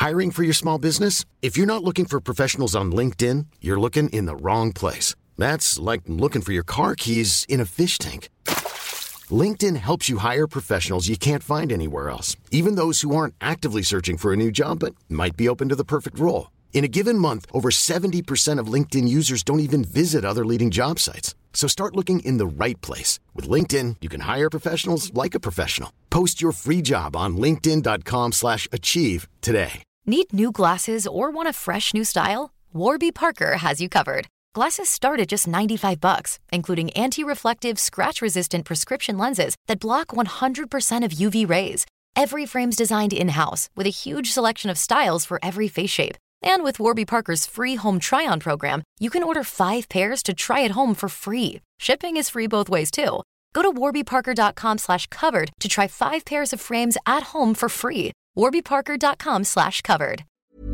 Hiring for your small business? If you're not looking for professionals on LinkedIn, you're looking in the wrong place. That's like looking for your car keys in a fish tank. LinkedIn helps you hire professionals you can't find anywhere else, even those who aren't actively searching for a new job but might be open to the perfect role. In a given month, over 70% of LinkedIn users don't even visit other leading job sites. So start looking in the right place. With LinkedIn, you can hire professionals like a professional. Post your free job on linkedin.com/achieve today. Need new glasses or want a fresh new style? Warby Parker has you covered. Glasses start at just $95, including anti-reflective, scratch-resistant prescription lenses that block 100% of UV rays. Every frame's designed in-house with a huge selection of styles for every face shape. And with Warby Parker's free home try-on program, you can order 5 pairs to try at home for free. Shipping is free both ways, too. Go to warbyparker.com/covered to try 5 pairs of frames at home for free. warbyparker.com/covered.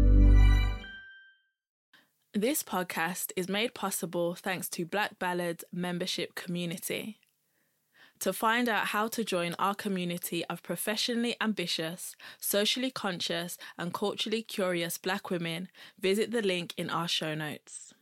This podcast is made possible thanks to Black Ballad's membership community. To find out how to join our community of professionally ambitious, socially conscious, and culturally curious Black women, visit the link in our show notes.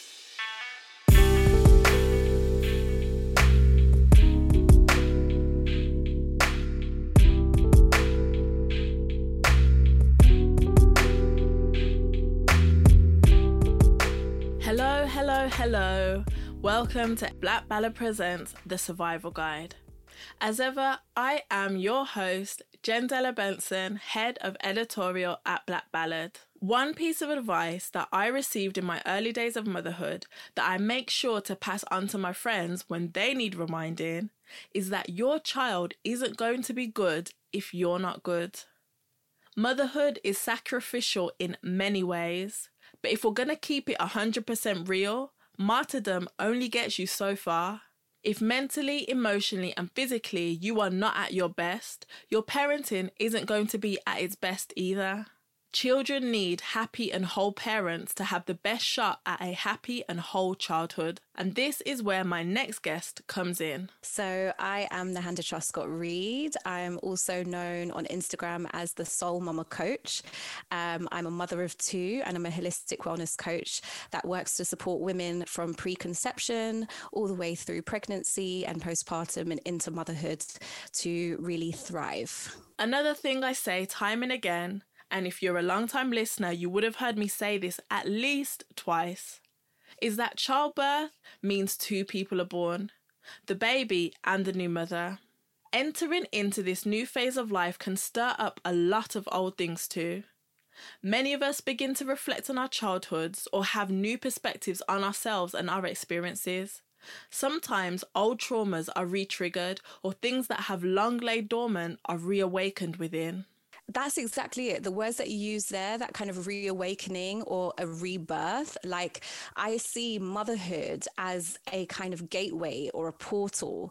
Hello, hello, hello. Welcome to Black Ballad Presents The Survival Guide. As ever, I am your host, Jendela Benson, head of editorial at Black Ballad. One piece of advice that I received in my early days of motherhood that I make sure to pass on to my friends when they need reminding is that your child isn't going to be good if you're not good. Motherhood is sacrificial in many ways, but if we're going to keep it 100% real, martyrdom only gets you so far. If mentally, emotionally, and physically you are not at your best, your parenting isn't going to be at its best either. Children need happy and whole parents to have the best shot at a happy and whole childhood. And this is where my next guest comes in. So I am Nahanda Truscott-Reid. I'm also known on Instagram as the Soul Mama Coach. I'm a mother of 2 and I'm a holistic wellness coach that works to support women from preconception all the way through pregnancy and postpartum and into motherhood to really thrive. Another thing I say time and again, and if you're a long-time listener, you would have heard me say this at least twice, is that childbirth means 2 people are born, the baby and the new mother. Entering into this new phase of life can stir up a lot of old things too. Many of us begin to reflect on our childhoods or have new perspectives on ourselves and our experiences. Sometimes old traumas are re-triggered or things that have long laid dormant are reawakened within. That's exactly it. The words that you use there, that kind of reawakening or a rebirth, like I see motherhood as a kind of gateway or a portal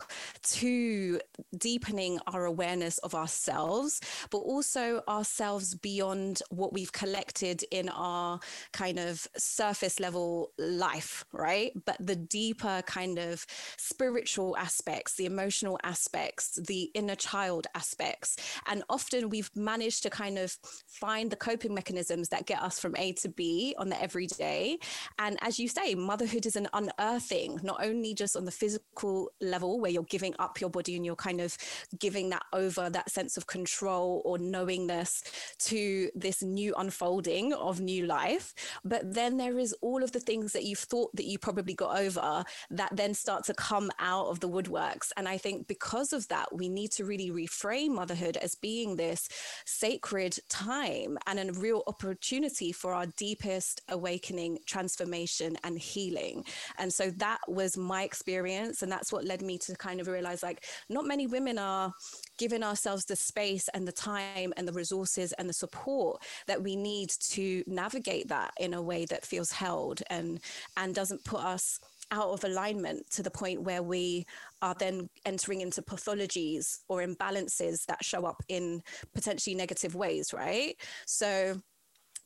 to deepening our awareness of ourselves, but also ourselves beyond what we've collected in our kind of surface level life, right? But the deeper kind of spiritual aspects, the emotional aspects, the inner child aspects. And often we've managed to kind of find the coping mechanisms that get us from A to B on the everyday. And as you say, motherhood is an unearthing, not only just on the physical level where you're giving up your body and you're kind of giving that over, that sense of control or knowingness to this new unfolding of new life. But then there is all of the things that you've thought that you probably got over that then start to come out of the woodworks. And I think because of that, we need to really reframe motherhood as being this sacred time and a real opportunity for our deepest awakening, transformation, and healing. And so that was my experience. And that's what led me to kind of realize, like, not many women are giving ourselves the space and the time and the resources and the support that we need to navigate that in a way that feels held and doesn't put us out of alignment to the point where we are then entering into pathologies or imbalances that show up in potentially negative ways, right? So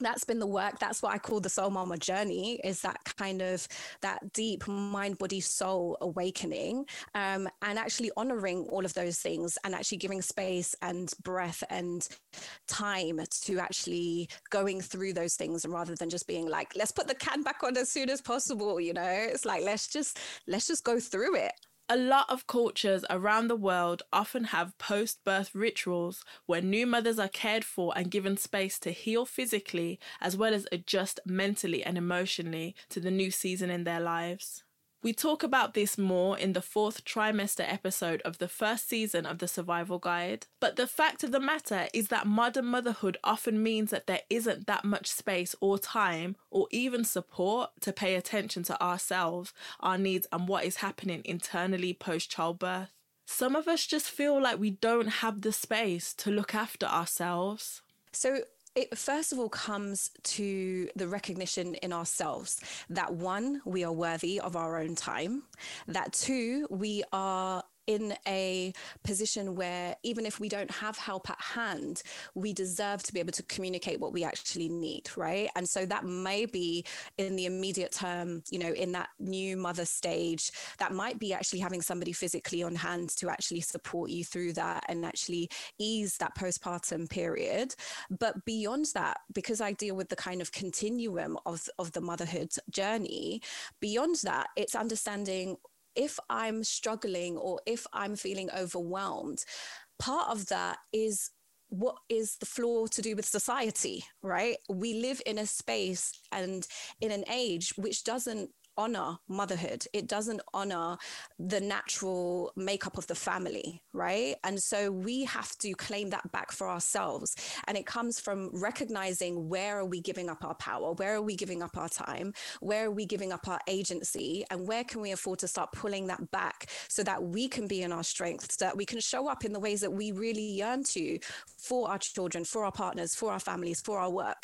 that's been the work. That's what I call the soul mama journey, is that kind of that deep mind, body, soul awakening, and actually honoring all of those things and actually giving space and breath and time to actually going through those things, and rather than just being like, let's put the can back on as soon as possible. It's like, let's just go through it. A lot of cultures around the world often have post-birth rituals where new mothers are cared for and given space to heal physically as well as adjust mentally and emotionally to the new season in their lives. We talk about this more in the 4th trimester episode of the 1st season of the Survival Guide. But the fact of the matter is that modern motherhood often means that there isn't that much space or time or even support to pay attention to ourselves, our needs, and what is happening internally post-childbirth. Some of us just feel like we don't have the space to look after ourselves. So it first of all comes to the recognition in ourselves that 1, we are worthy of our own time, that 2, we are in a position where even if we don't have help at hand, we deserve to be able to communicate what we actually need, right? And so that may be in the immediate term, in that new mother stage, that might be actually having somebody physically on hand to actually support you through that and actually ease that postpartum period. But beyond that, because I deal with the kind of continuum of the motherhood journey, beyond that, it's understanding if I'm struggling or if I'm feeling overwhelmed, part of that is what is the flaw to do with society, right? We live in a space and in an age which doesn't honor motherhood. It doesn't honor the natural makeup of the family, right? And so we have to claim that back for ourselves. And it comes from recognizing, where are we giving up our power? Where are we giving up our time? Where are we giving up our agency? And where can we afford to start pulling that back so that we can be in our strength, so that we can show up in the ways that we really yearn to for our children, for our partners, for our families, for our work,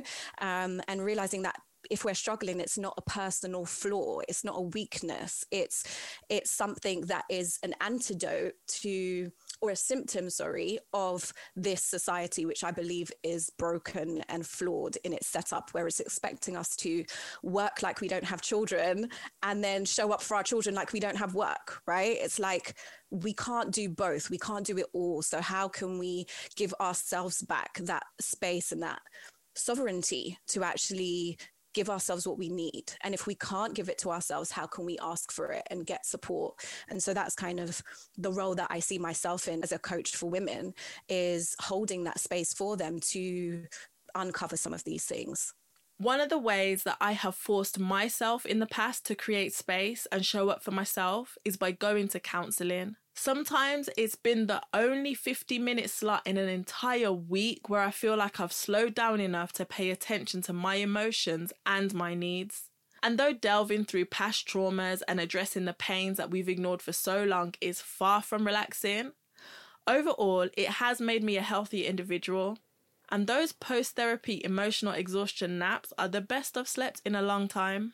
and realizing that if we're struggling, it's not a personal flaw, it's not a weakness, it's something that is an antidote to, or a symptom, of this society, which I believe is broken and flawed in its setup, where it's expecting us to work like we don't have children and then show up for our children like we don't have work, right? It's like, we can't do both. We can't do it all. So how can we give ourselves back that space and that sovereignty to actually give ourselves what we need? And if we can't give it to ourselves, how can we ask for it and get support? And so that's kind of the role that I see myself in as a coach for women, is holding that space for them to uncover some of these things. One of the ways that I have forced myself in the past to create space and show up for myself is by going to counselling. Sometimes it's been the only 50-minute slot in an entire week where I feel like I've slowed down enough to pay attention to my emotions and my needs. And though delving through past traumas and addressing the pains that we've ignored for so long is far from relaxing, overall, it has made me a healthier individual. And those post-therapy emotional exhaustion naps are the best I've slept in a long time.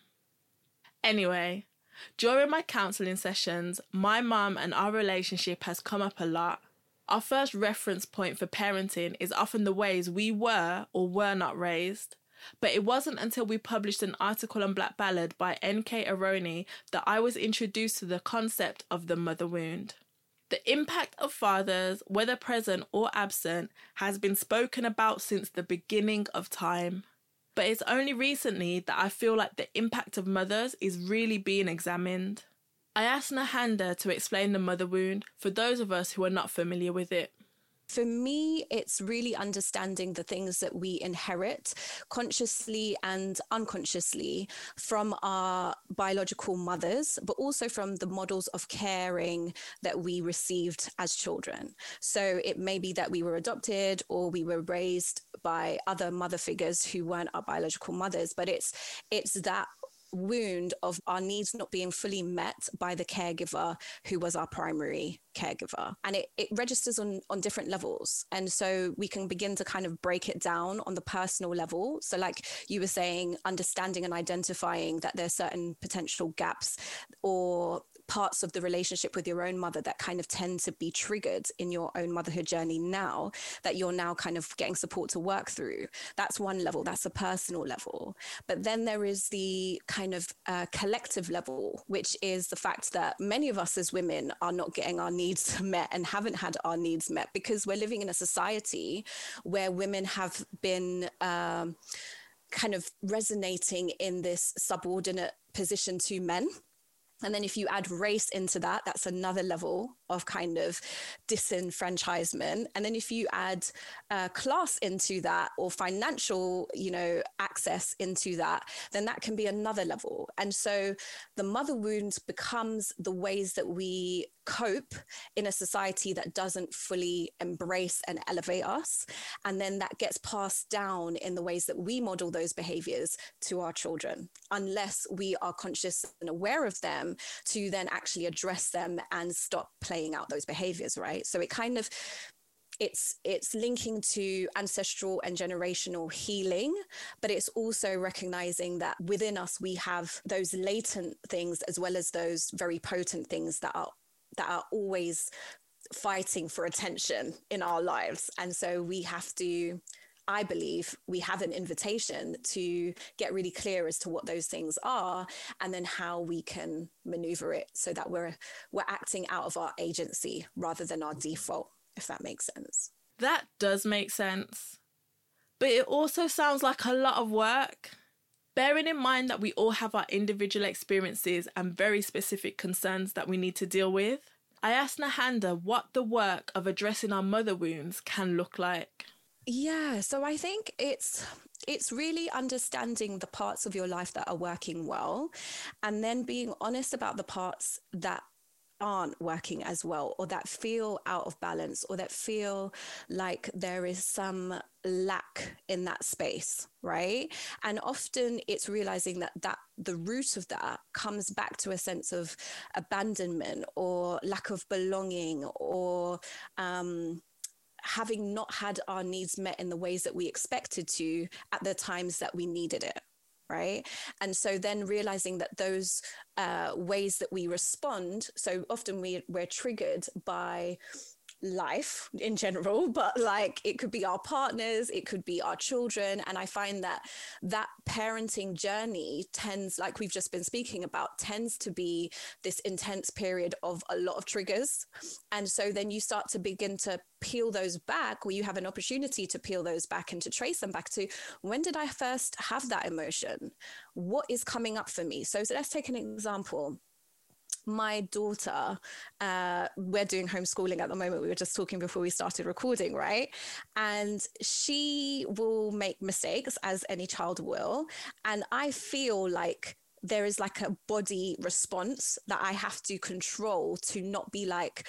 Anyway, during my counselling sessions, my mum and our relationship has come up a lot. Our first reference point for parenting is often the ways we were or were not raised. But it wasn't until we published an article on Black Ballad by N.K. Aroni that I was introduced to the concept of the mother wound. The impact of fathers, whether present or absent, has been spoken about since the beginning of time. But it's only recently that I feel like the impact of mothers is really being examined. I asked Nahanda to explain the mother wound for those of us who are not familiar with it. For me, it's really understanding the things that we inherit consciously and unconsciously from our biological mothers, but also from the models of caring that we received as children. So it may be that we were adopted or we were raised by other mother figures who weren't our biological mothers, but it's that wound of our needs not being fully met by the caregiver who was our primary caregiver. And it registers on different levels. And so we can begin to kind of break it down on the personal level. So like you were saying, understanding and identifying that there's certain potential gaps or parts of the relationship with your own mother that kind of tend to be triggered in your own motherhood journey now, that you're now kind of getting support to work through. That's one level, that's a personal level. But then there is the kind of collective level, which is the fact that many of us as women are not getting our needs met and haven't had our needs met because we're living in a society where women have been kind of resonating in this subordinate position to men. And then if you add race into that, that's another level of kind of disenfranchisement. And then if you add class into that, or financial, access into that, then that can be another level. And so the mother wound becomes the ways that we cope in a society that doesn't fully embrace and elevate us. And then that gets passed down in the ways that we model those behaviors to our children, unless we are conscious and aware of them to then actually address them and stop playing out those behaviors, right? So it kind of, it's linking to ancestral and generational healing, but it's also recognizing that within us, we have those latent things as well as those very potent things that are always fighting for attention in our lives. And so we have to, I believe we have an invitation to get really clear as to what those things are, and then how we can maneuver it so that we're acting out of our agency rather than our default, if that makes sense. That does make sense. But it also sounds like a lot of work. Bearing in mind that we all have our individual experiences and very specific concerns that we need to deal with, I asked Nahanda what the work of addressing our mother wounds can look like. Yeah, so I think it's really understanding the parts of your life that are working well, and then being honest about the parts that aren't working as well, or that feel out of balance, or that feel like there is some lack in that space, right? And often it's realizing that the root of that comes back to a sense of abandonment or lack of belonging, or having not had our needs met in the ways that we expected to at the times that we needed it, right? And so then realizing that those ways that we respond, so often we're triggered by life in general, but like it could be our partners, it could be our children. And I find that parenting journey tends, like we've just been speaking about, tends to be this intense period of a lot of triggers. And so then you start to begin to peel those back, or you have an opportunity to peel those back and to trace them back to, when did I first have that emotion? What is coming up for me? So let's take an example. My daughter, we're doing homeschooling at the moment. We were just talking before we started recording, right? And she will make mistakes, as any child will. And I feel like there is like a body response that I have to control to not be like,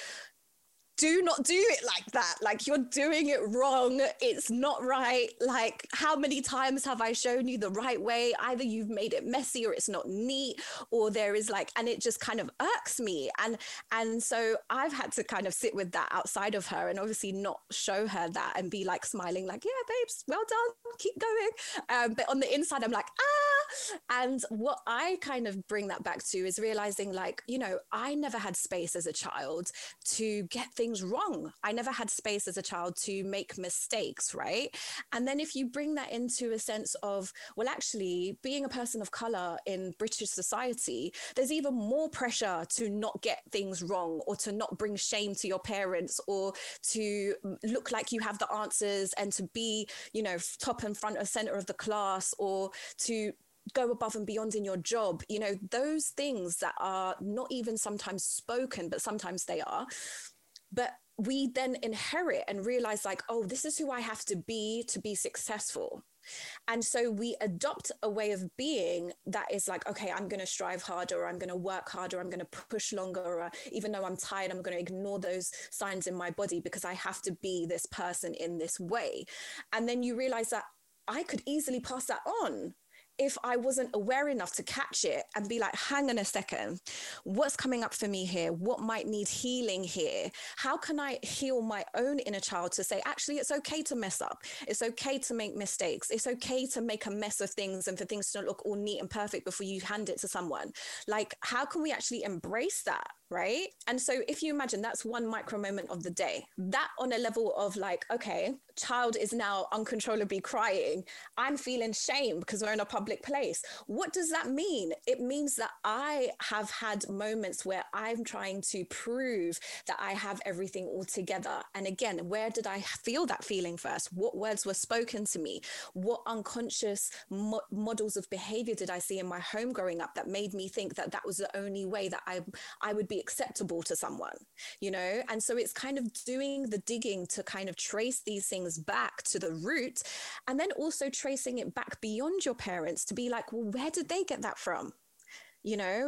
do not do it like that. Like, you're doing it wrong. It's not right. Like, how many times have I shown you the right way? Either you've made it messy, or it's not neat, or there is like, and it just kind of irks me. And so I've had to kind of sit with that outside of her, and obviously not show her that and be like smiling, like, yeah, babes, well done, keep going. But on the inside, I'm like, And what I kind of bring that back to is realizing, like, I never had space as a child to get things wrong. I never had space as a child to make mistakes, right? And then if you bring that into a sense of, well, actually, being a person of color in British society, there's even more pressure to not get things wrong, or to not bring shame to your parents, or to look like you have the answers, and to be, top and front or center of the class, or to go above and beyond in your job, those things that are not even sometimes spoken, but sometimes they are. But we then inherit and realize, like, oh, this is who I have to be successful. And so we adopt a way of being that is like, okay, I'm going to strive harder, or I'm going to work harder, I'm going to push longer, or even though I'm tired, I'm going to ignore those signs in my body because I have to be this person in this way. And then you realize that I could easily pass that on if I wasn't aware enough to catch it and be like, hang on a second, what's coming up for me here? What might need healing here? How can I heal my own inner child to say, actually, it's okay to mess up. It's okay to make mistakes. It's okay to make a mess of things and for things to look all neat and perfect before you hand it to someone. Like, how can we actually embrace that? Right. And so if you imagine that's one micro moment of the day, that on a level of like, okay, child is now uncontrollably crying. I'm feeling shame because we're in a public place. What does that mean? It means that I have had moments where I'm trying to prove that I have everything all together. And again, where did I feel that feeling first? What words were spoken to me? What unconscious models of behavior did I see in my home growing up that made me think that that was the only way that I would be acceptable to someone, you know? And so it's kind of doing the digging to kind of trace these things back to the root, and then also tracing it back beyond your parents to be like, well, where did they get that from? You know,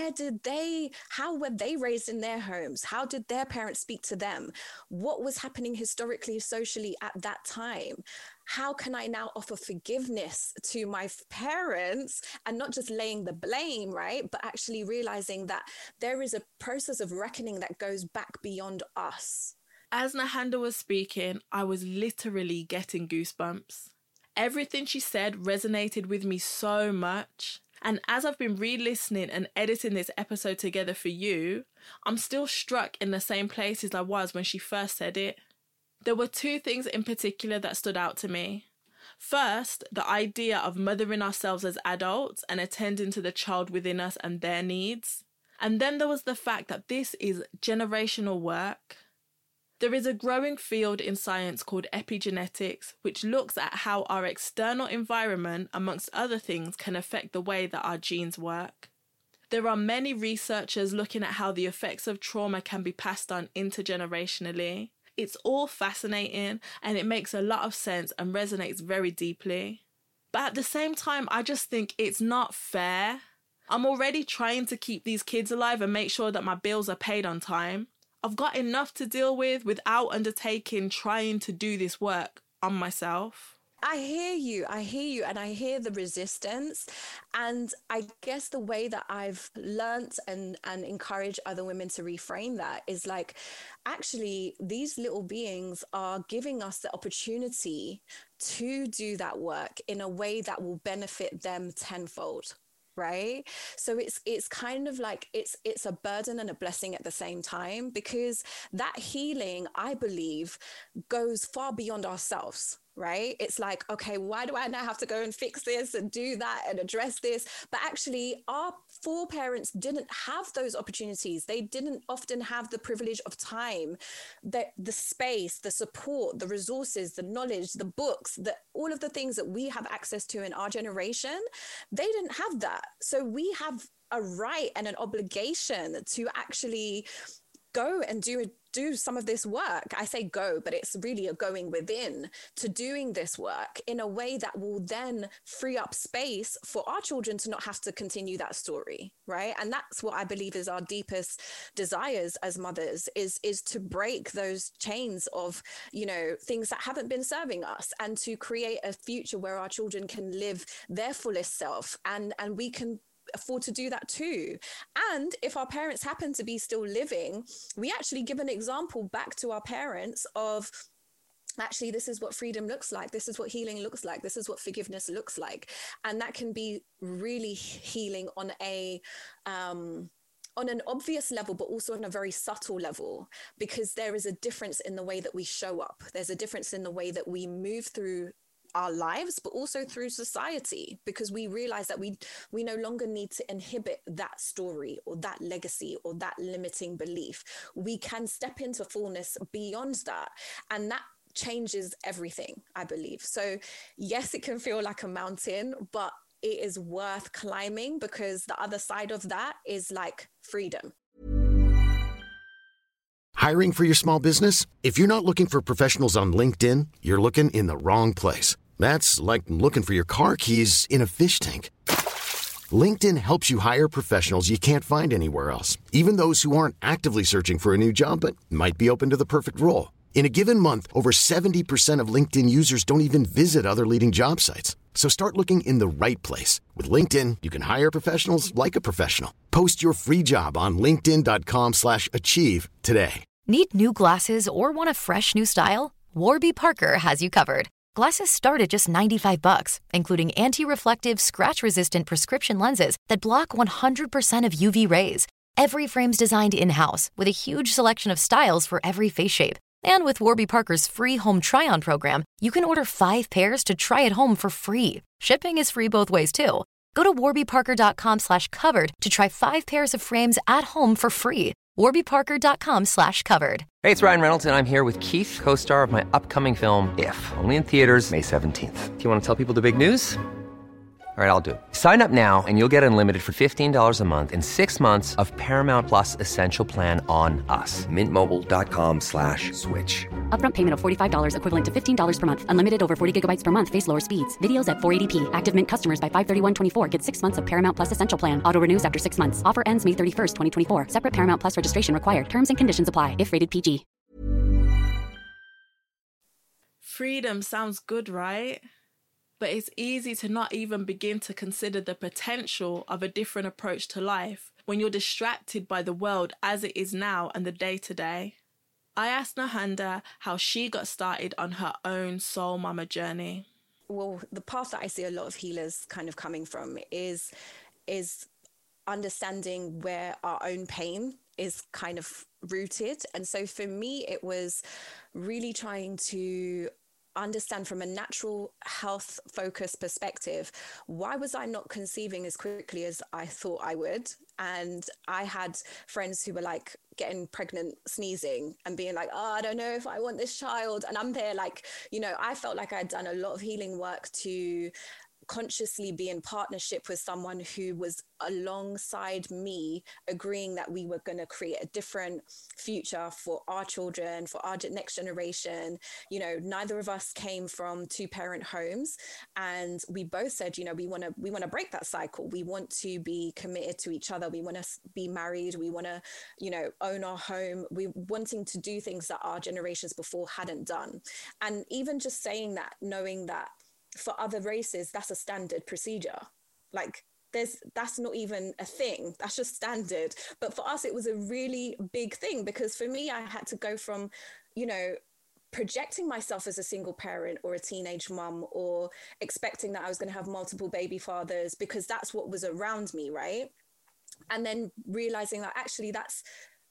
how were they raised in their homes? How did their parents speak to them? What was happening historically, socially at that time? How can I now offer forgiveness to my parents and not just laying the blame, right? But actually realizing that there is a process of reckoning that goes back beyond us. As Nahanda was speaking, I was literally getting goosebumps. Everything she said resonated with me so much. And as I've been re-listening and editing this episode together for you, I'm still struck in the same places I was when she first said it. There were two things in particular that stood out to me. First, the idea of mothering ourselves as adults and attending to the child within us and their needs. And then there was the fact that this is generational work. There is a growing field in science called epigenetics, which looks at how our external environment, amongst other things, can affect the way that our genes work. There are many researchers looking at how the effects of trauma can be passed on intergenerationally. It's all fascinating and it makes a lot of sense and resonates very deeply. But at the same time, I just think it's not fair. I'm already trying to keep these kids alive and make sure that my bills are paid on time. I've got enough to deal with without undertaking trying to do this work on myself. I hear you, and I hear the resistance. And I guess the way that I've learnt and encouraged other women to reframe that is like, actually, these little beings are giving us the opportunity to do that work in a way that will benefit them tenfold. Right. So it's kind of like it's a burden and a blessing at the same time, because that healing, I believe, goes far beyond ourselves. Right. It's like, OK, why do I now have to go and fix this and do that and address this? But actually, our foreparents didn't have those opportunities. They didn't often have the privilege of time, the space, the support, the resources, the knowledge, the books, all of the things that we have access to in our generation. They didn't have that. So we have a right and an obligation to actually go and do some of this work. I say go, but it's really a going within to doing this work in a way that will then free up space for our children to not have to continue that story, right? And that's what I believe is our deepest desires as mothers, is to break those chains of, you know, things that haven't been serving us, and to create a future where our children can live their fullest self, and we can afford to do that too. And if our parents happen to be still living, we actually give an example back to our parents of, actually, this is what freedom looks like. This is what healing looks like. This is what forgiveness looks like. And that can be really healing on an obvious level, but also on a very subtle level, because there is a difference in the way that we show up. There's a difference in the way that we move through our lives, but also through society, because we realize that we no longer need to inhibit that story or that legacy or that limiting belief. We can step into fullness beyond that, and that changes everything, I believe. So yes, it can feel like a mountain, but it is worth climbing, because the other side of that is like freedom. Hiring for your small business? If you're not looking for professionals on LinkedIn, you're looking in the wrong place. That's like looking for your car keys in a fish tank. LinkedIn helps you hire professionals you can't find anywhere else, even those who aren't actively searching for a new job but might be open to the perfect role. In a given month, over 70% of LinkedIn users don't even visit other leading job sites. So start looking in the right place. With LinkedIn, you can hire professionals like a professional. Post your free job on linkedin.com/achieve today. Need new glasses or want a fresh new style? Warby Parker has you covered. Glasses start at just $95, including anti-reflective, scratch-resistant prescription lenses that block 100% of UV rays. Every frame's designed in-house with a huge selection of styles for every face shape. And with Warby Parker's free home try-on program, you can order 5 pairs to try at home for free. Shipping is free both ways, too. Go to warbyparker.com/covered to try 5 pairs of frames at home for free. warbyparker.com/covered. Hey, it's Ryan Reynolds, and I'm here with Keith, co-star of my upcoming film, If, only in theaters May 17th. Do you want to tell people the big news? All right, I'll do it. Sign up now and you'll get unlimited for $15 a month and 6 months of Paramount Plus Essential Plan on us. Mintmobile.com/switch. Upfront payment of $45 equivalent to $15 per month. Unlimited over 40 gigabytes per month. Face lower speeds. Videos at 480p. Active Mint customers by 531.24 get 6 months of Paramount Plus Essential Plan. Auto renews after 6 months. Offer ends May 31st, 2024. Separate Paramount Plus registration required. Terms and conditions apply if rated PG. Freedom sounds good, right? But it's easy to not even begin to consider the potential of a different approach to life when you're distracted by the world as it is now and the day-to-day. I asked Nahanda how she got started on her own soul mama journey. Well, the path that I see a lot of healers kind of coming from is understanding where our own pain is kind of rooted. And so for me, it was really trying to understand from a natural health focused perspective, why was I not conceiving as quickly as I thought I would? And I had friends who were like getting pregnant, sneezing and being like, oh, I don't know if I want this child. And I'm there like, you know, I felt like I'd done a lot of healing work to consciously be in partnership with someone who was alongside me, agreeing that we were going to create a different future for our children, for our next generation. You know, neither of us came from 2-parent homes, and we both said, you know, we want to break that cycle. We want to be committed to each other. We want to be married. We want to, you know, own our home. We're wanting to do things that our generations before hadn't done. And even just saying that, knowing that for other races, that's a standard procedure. Like that's not even a thing. That's just standard. But for us, it was a really big thing, because for me, I had to go from, you know, projecting myself as a single parent or a teenage mom, or expecting that I was going to have multiple baby fathers because that's what was around me, right? And then realizing that actually that's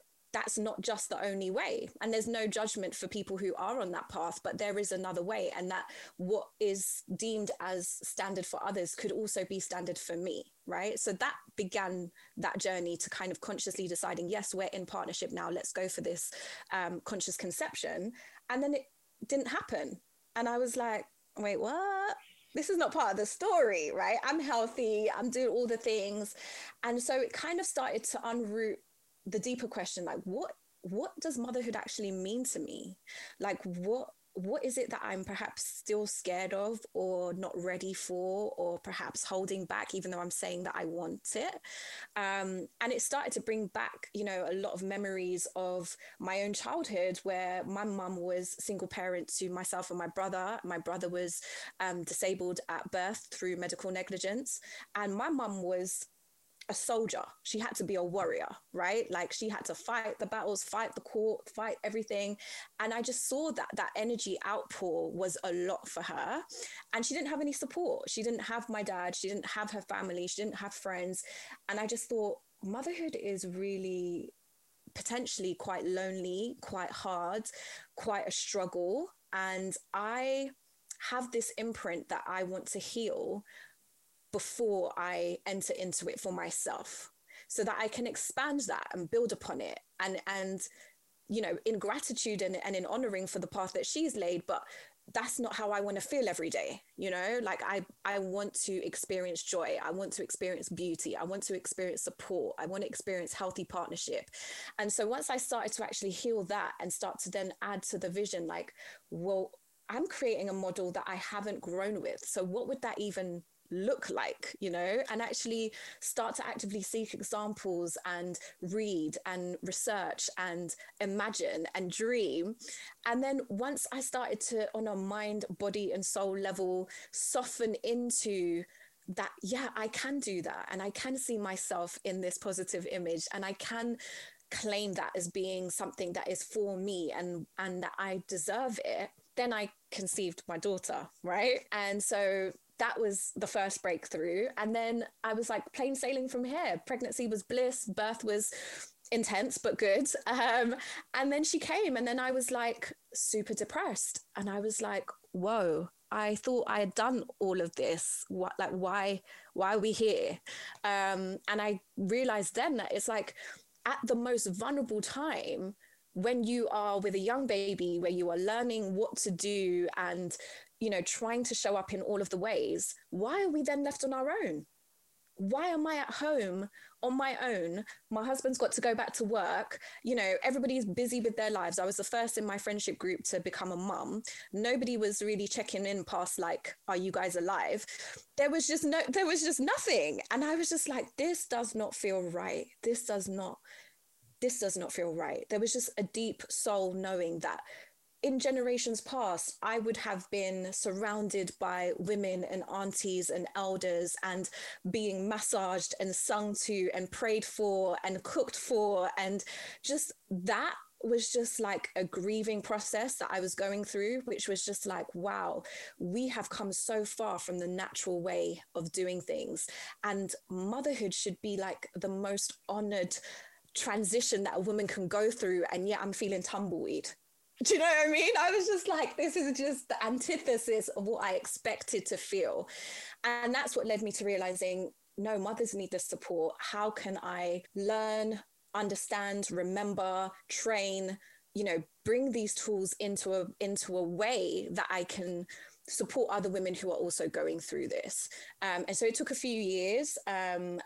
not just the only way. And there's no judgment for people who are on that path, but there is another way. And that what is deemed as standard for others could also be standard for me, right? So that began that journey to kind of consciously deciding, yes, we're in partnership now. Let's go for this conscious conception. And then it didn't happen. And I was like, wait, what? This is not part of the story, right? I'm healthy. I'm doing all the things. And so it kind of started to unroot the deeper question, like what does motherhood actually mean to me? Like what is it that I'm perhaps still scared of, or not ready for, or perhaps holding back, even though I'm saying that I want it? And it started to bring back, you know, a lot of memories of my own childhood, where my mum was single parent to myself and my brother. My brother was disabled at birth through medical negligence, and my mum was a soldier. She had to be a warrior, right? Like she had to fight the battles, fight the court, fight everything. And I just saw that energy outpour was a lot for her. And she didn't have any support. She didn't have my dad. She didn't have her family. She didn't have friends. And I just thought motherhood is really potentially quite lonely, quite hard, quite a struggle. And I have this imprint that I want to heal before I enter into it for myself, so that I can expand that and build upon it, and you know, in gratitude and in honoring for the path that she's laid. But that's not how I want to feel every day, you know? Like I want to experience joy. I want to experience beauty. I want to experience support. I want to experience healthy partnership. And so once I started to actually heal that and start to then add to the vision, like, well, I'm creating a model that I haven't grown with. So what would that even look like, you know, and actually start to actively seek examples and read and research and imagine and dream. And then once I started to, on a mind, body and soul level, soften into that, yeah, I can do that. And I can see myself in this positive image, and I can claim that as being something that is for me and that I deserve it, then I conceived my daughter, right? And so that was the first breakthrough. And then I was like plain sailing from here. Pregnancy was bliss, birth was intense but good. And then she came, and then I was like super depressed, and I was like, whoa, I thought I had done all of this. What, like, why are we here? And I realized then that it's like at the most vulnerable time, when you are with a young baby, where you are learning what to do and, you know, trying to show up in all of the ways, why are we then left on our own? Why am I at home on my own? My husband's got to go back to work. You know, everybody's busy with their lives. I was the first in my friendship group to become a mum. Nobody was really checking in past like, are you guys alive? There was just nothing. And I was just like, this does not feel right. This does not feel right. There was just a deep soul knowing that in generations past, I would have been surrounded by women and aunties and elders and being massaged and sung to and prayed for and cooked for. And just that was just like a grieving process that I was going through, which was just like, wow, we have come so far from the natural way of doing things. And motherhood should be like the most honored transition that a woman can go through. And yet I'm feeling tumbleweed. Do you know what I mean? I was just like, this is just the antithesis of what I expected to feel. And that's what led me to realizing, no, mothers need this support. How can I learn, understand, remember, train, you know, bring these tools into a way that I can support other women who are also going through this. And so it took a few years, and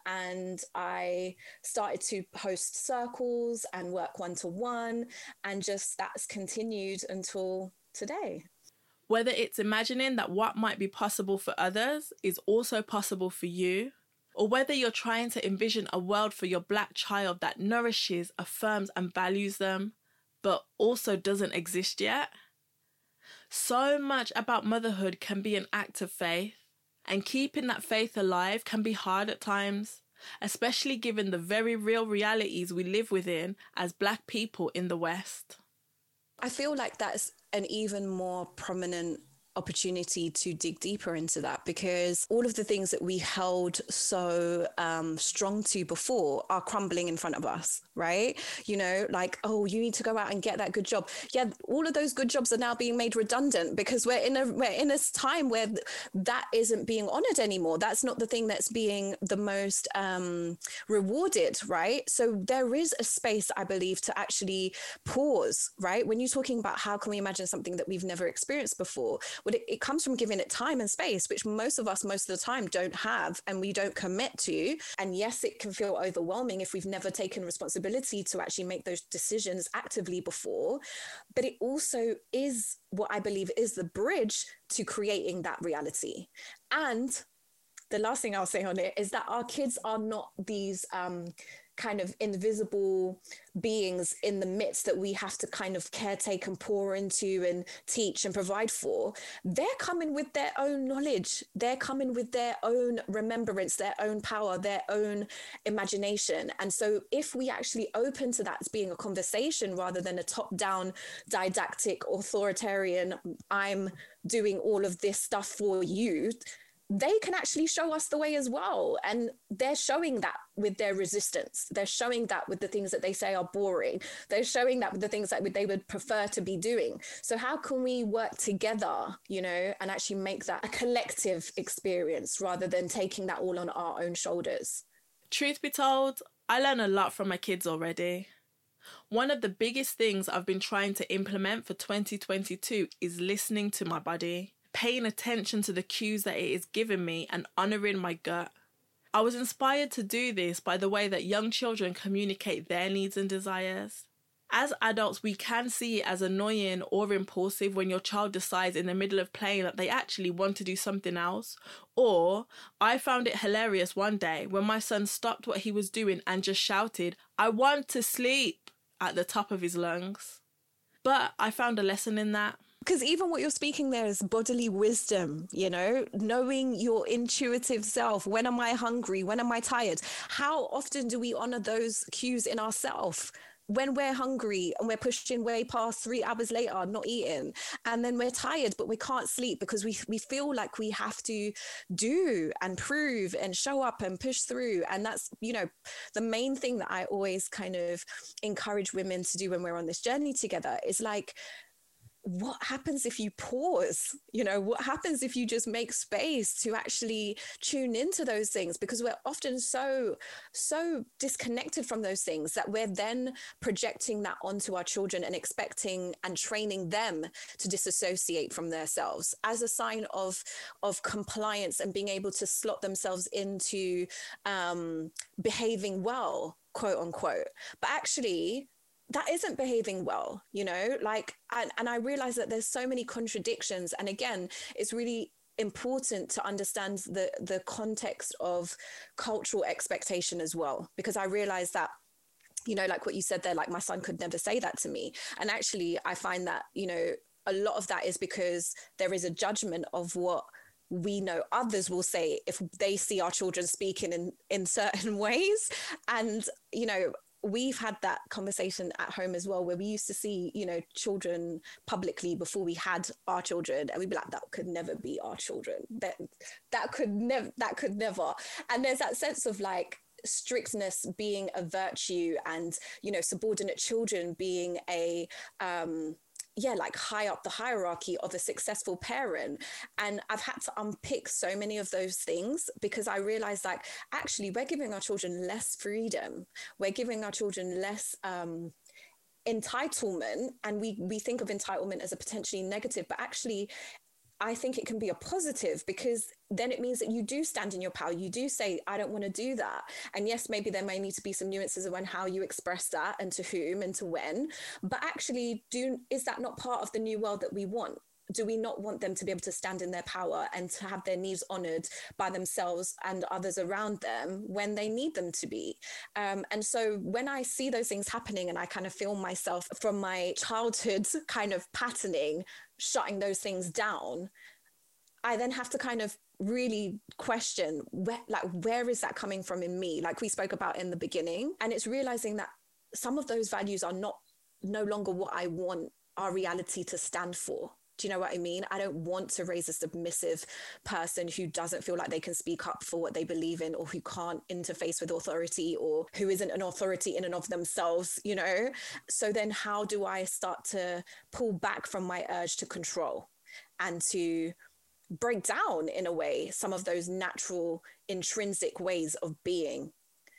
I started to host circles and work one-to-one, and just that's continued until today. Whether it's imagining that what might be possible for others is also possible for you, or whether you're trying to envision a world for your Black child that nourishes, affirms and values them, but also doesn't exist yet. So much about motherhood can be an act of faith, and keeping that faith alive can be hard at times, especially given the very real realities we live within as Black people in the West. I feel like that's an even more prominent opportunity to dig deeper into that, because all of the things that we held so strong to before are crumbling in front of us, right? You know, like, oh, you need to go out and get that good job. Yeah, all of those good jobs are now being made redundant because we're in a time where that isn't being honored anymore. That's not the thing that's being the most rewarded, right? So there is a space, I believe, to actually pause, right? When you're talking about how can we imagine something that we've never experienced before, well, it comes from giving it time and space, which most of us, most of the time, don't have and we don't commit to. And yes, it can feel overwhelming if we've never taken responsibility to actually make those decisions actively before. But it also is what I believe is the bridge to creating that reality. And the last thing I'll say on it is that our kids are not these kind of invisible beings in the midst that we have to kind of caretake and pour into and teach and provide for. They're coming with their own knowledge. They're coming with their own remembrance, their own power, their own imagination. And so if we actually open to that as being a conversation rather than a top-down, didactic, authoritarian, I'm doing all of this stuff for you, they can actually show us the way as well. And they're showing that with their resistance. They're showing that with the things that they say are boring. They're showing that with the things that they would prefer to be doing. So how can we work together, you know, and actually make that a collective experience rather than taking that all on our own shoulders? Truth be told, I learn a lot from my kids already. One of the biggest things I've been trying to implement for 2022 is listening to my body, paying attention to the cues that it is giving me and honouring my gut. I was inspired to do this by the way that young children communicate their needs and desires. As adults, we can see it as annoying or impulsive when your child decides in the middle of playing that they actually want to do something else. Or I found it hilarious one day when my son stopped what he was doing and just shouted, "I want to sleep," at the top of his lungs. But I found a lesson in that. Because even what you're speaking there is bodily wisdom, you know, knowing your intuitive self. When am I hungry? When am I tired? How often do we honor those cues in ourselves? When we're hungry and we're pushing way past 3 hours later, not eating, and then we're tired, but we can't sleep because we feel like we have to do and prove and show up and push through. And that's, you know, the main thing that I always kind of encourage women to do when we're on this journey together is like, what happens if you pause? You know, what happens if you just make space to actually tune into those things? Because we're often so disconnected from those things that we're then projecting that onto our children and expecting and training them to disassociate from themselves as a sign of compliance and being able to slot themselves into behaving well, quote unquote. But actually, that isn't behaving well, you know, like, and I realize that there's so many contradictions. And again, it's really important to understand the context of cultural expectation as well, because I realized that, you know, like what you said there, like my son could never say that to me. And actually, I find that, you know, a lot of that is because there is a judgment of what we know others will say if they see our children speaking in certain ways. And, you know, we've had that conversation at home as well, where we used to see, you know, children publicly before we had our children, and we'd be like, that could never be our children. That could never. And there's that sense of like strictness being a virtue, and, you know, subordinate children being a like high up the hierarchy of a successful parent. And I've had to unpick so many of those things, because I realized like, actually, we're giving our children less freedom. We're giving our children less entitlement. And we think of entitlement as a potentially negative, but actually, I think it can be a positive, because then it means that you do stand in your power. You do say, I don't want to do that. And yes, maybe there may need to be some nuances around how you express that and to whom and to when. But actually, is that not part of the new world that we want? Do we not want them to be able to stand in their power and to have their needs honored by themselves and others around them when they need them to be? And so when I see those things happening, and I kind of feel myself from my childhood kind of patterning, shutting those things down, I then have to kind of really question where is that coming from in me, like we spoke about in the beginning. And it's realizing that some of those values are no longer what I want our reality to stand for. Do you know what I mean? I don't want to raise a submissive person who doesn't feel like they can speak up for what they believe in, or who can't interface with authority, or who isn't an authority in and of themselves, you know? So then how do I start to pull back from my urge to control and to break down, in a way, some of those natural, intrinsic ways of being?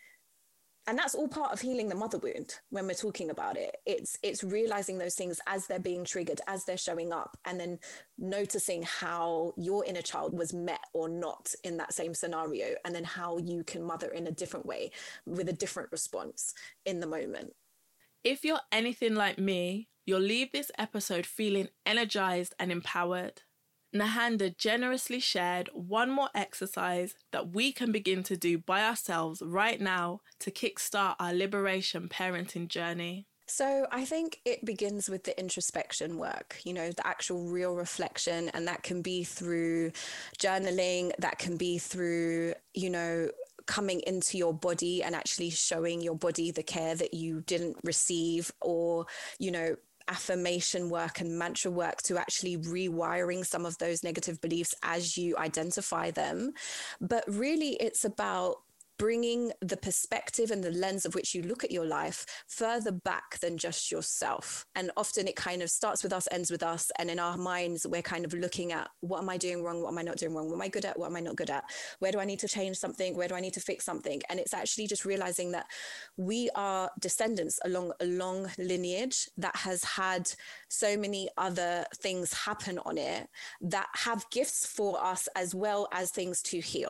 And that's all part of healing the mother wound when we're talking about it. It's realizing those things as they're being triggered, as they're showing up, and then noticing how your inner child was met or not in that same scenario, and then how you can mother in a different way with a different response in the moment. If you're anything like me, you'll leave this episode feeling energized and empowered. Nahanda generously shared one more exercise that we can begin to do by ourselves right now to kickstart our liberation parenting journey. So I think it begins with the introspection work, you know, the actual real reflection. And that can be through journaling, that can be through, you know, coming into your body and actually showing your body the care that you didn't receive, or, you know, affirmation work and mantra work to actually rewiring some of those negative beliefs as you identify them. But really, it's about bringing the perspective and the lens of which you look at your life further back than just yourself. And often it kind of starts with us, ends with us. And in our minds, we're kind of looking at, what am I doing wrong? What am I not doing wrong? What am I good at? What am I not good at? Where do I need to change something? Where do I need to fix something? And it's actually just realizing that we are descendants along a long lineage that has had so many other things happen on it that have gifts for us as well as things to heal.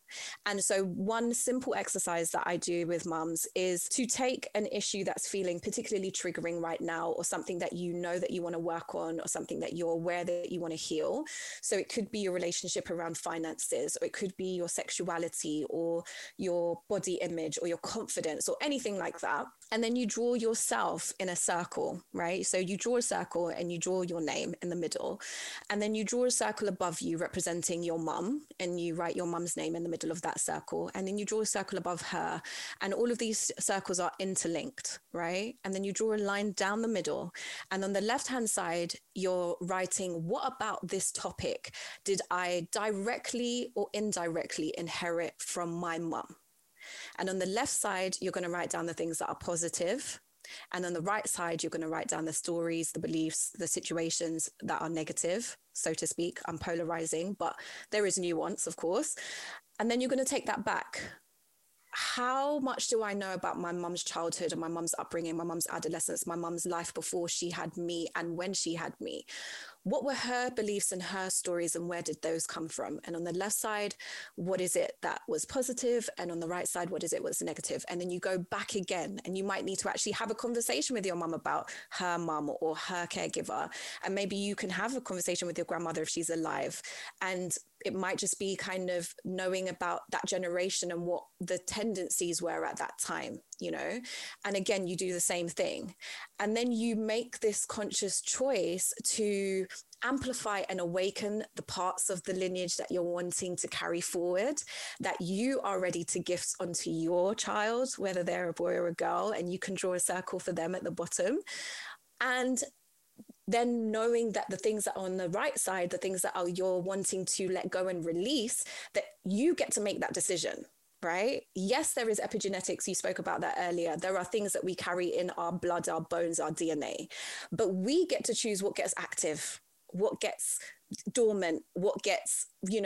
And so one simple exercise that I do with mums is to take an issue that's feeling particularly triggering right now, or something that you know that you want to work on, or something that you're aware that you want to heal. So it could be your relationship around finances, or it could be your sexuality, or your body image, or your confidence, or anything like that. And then you draw yourself in a circle, right? So you draw a circle and you draw your name in the middle. And then you draw a circle above you representing your mum, and you write your mum's name in the middle of that circle. And then you draw a circle above her. And all of these circles are interlinked, right? And then you draw a line down the middle. And on the left-hand side, you're writing, what about this topic did I directly or indirectly inherit from my mum? And on the left side, you're going to write down the things that are positive. And on the right side, you're going to write down the stories, the beliefs, the situations that are negative, so to speak. I'm polarizing, but there is nuance, of course. And then you're going to take that back. How much do I know about my mum's childhood and my mum's upbringing, my mum's adolescence, my mum's life before she had me and when she had me? What were her beliefs and her stories, and where did those come from? And on the left side, what is it that was positive? And on the right side, what is it was negative? And then you go back again, and you might need to actually have a conversation with your mum about her mum or her caregiver. And maybe you can have a conversation with your grandmother if she's alive. And it might just be kind of knowing about that generation and what the tendencies were at that time, you know? And again, you do the same thing. And then you make this conscious choice to amplify and awaken the parts of the lineage that you're wanting to carry forward, that you are ready to gift onto your child, whether they're a boy or a girl, and you can draw a circle for them at the bottom. And then knowing that the things that are on the right side, the things that you're wanting to let go and release, that you get to make that decision, right? Yes, there is epigenetics. You spoke about that earlier. There are things that we carry in our blood, our bones, our DNA, but we get to choose what gets active, what gets dormant, what gets,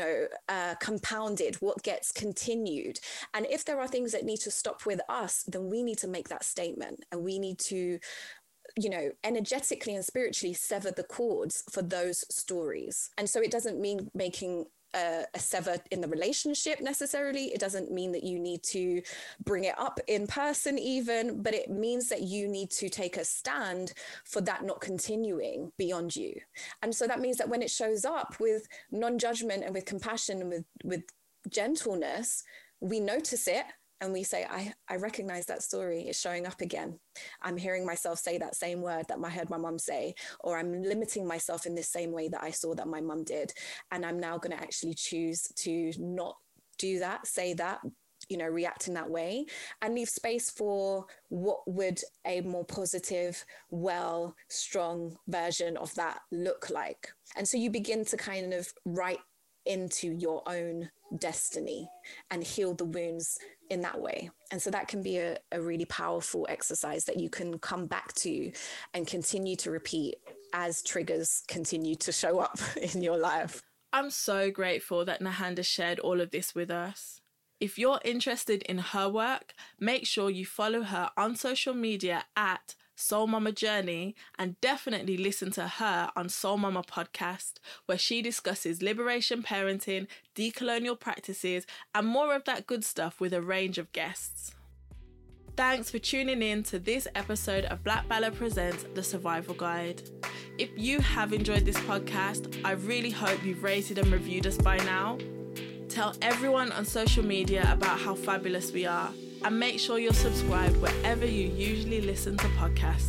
compounded, what gets continued. And if there are things that need to stop with us, then we need to make that statement, and we need to energetically and spiritually sever the cords for those stories. And so it doesn't mean making a sever in the relationship necessarily. It doesn't mean that you need to bring it up in person even, but it means that you need to take a stand for that not continuing beyond you. And so that means that when it shows up with non-judgment and with compassion and with gentleness, we notice it. And we say, I recognize that story. It's showing up again. I'm hearing myself say that same word that I heard my mum say, or I'm limiting myself in this same way that I saw that my mum did. And I'm now going to actually choose to not do that, say that, react in that way, and leave space for what would a more positive, well, strong version of that look like. And so you begin to kind of write into your own destiny and heal the wounds in that way. And so that can be a really powerful exercise that you can come back to and continue to repeat as triggers continue to show up in your life. I'm so grateful that Nahanda shared all of this with us. If you're interested in her work, make sure you follow her on social media at Soul Mama Journey, and definitely listen to her on Soul Mama Podcast, where she discusses liberation parenting, decolonial practices, and more of that good stuff with a range of guests. Thanks for tuning in to this episode of Black Bala Presents The Survival Guide. If you have enjoyed this podcast, I really hope you've rated and reviewed us by now. Tell everyone on social media about how fabulous we are, and make sure you're subscribed wherever you usually listen to podcasts.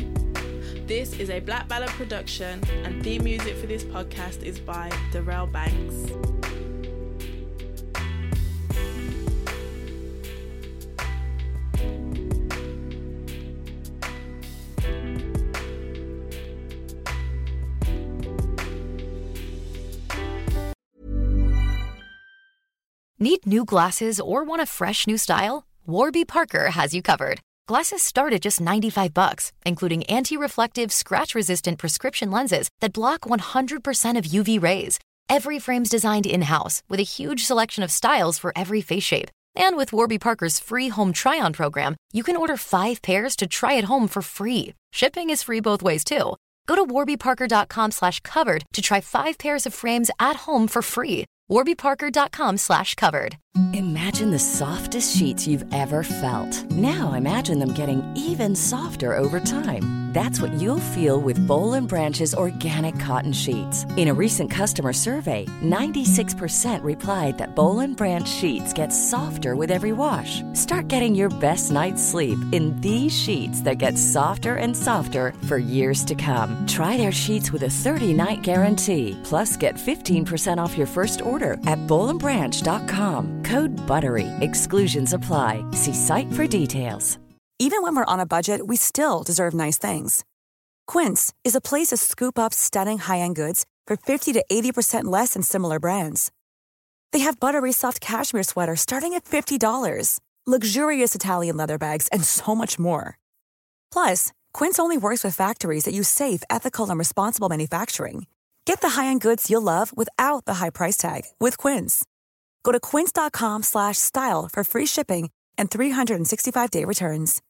This is a Black Bala production, and theme music for this podcast is by Darrell Banks. Need new glasses or want a fresh new style? Warby Parker has you covered. Glasses start at just $95, including anti-reflective, scratch-resistant prescription lenses that block 100% of UV rays. Every frame's designed in-house with a huge selection of styles for every face shape. And with Warby Parker's free home try-on program, you can order 5 pairs to try at home for free. Shipping is free both ways, too. Go to warbyparker.com/covered to try 5 pairs of frames at home for free. warbyparker.com/covered. Imagine the softest sheets you've ever felt. Now imagine them getting even softer over time. That's what you'll feel with Boll & Branch's organic cotton sheets. In a recent customer survey, 96% replied that Boll & Branch sheets get softer with every wash. Start getting your best night's sleep in these sheets that get softer and softer for years to come. Try their sheets with a 30-night guarantee. Plus, get 15% off your first order at bollandbranch.com. Code BUTTERY. Exclusions apply. See site for details. Even when we're on a budget, we still deserve nice things. Quince is a place to scoop up stunning high-end goods for 50 to 80% less than similar brands. They have buttery soft cashmere sweaters starting at $50, luxurious Italian leather bags, and so much more. Plus, Quince only works with factories that use safe, ethical, and responsible manufacturing. Get the high-end goods you'll love without the high price tag with Quince. Go to quince.com/style for free shipping and 365-day returns.